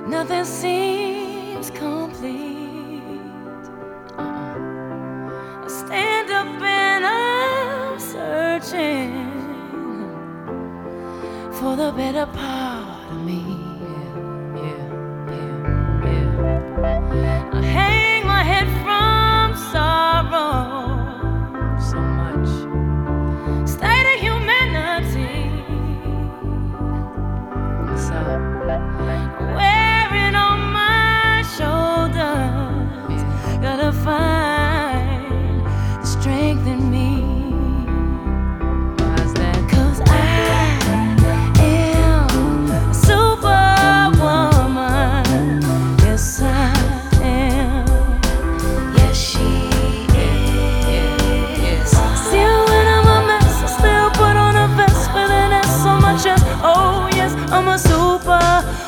Nothing seems complete. I stand up and I'm searching for the better part of me. I hang my head from sorrow. So much state of humanity. So wearing on my shoulders, gotta find the strength in me. Why's that? 'Cause I am a superwoman. Yes, I am. Yes, she is. Still when I'm a mess, I still put on a vest with an S on my chest. Oh yes, I'm a superwoman.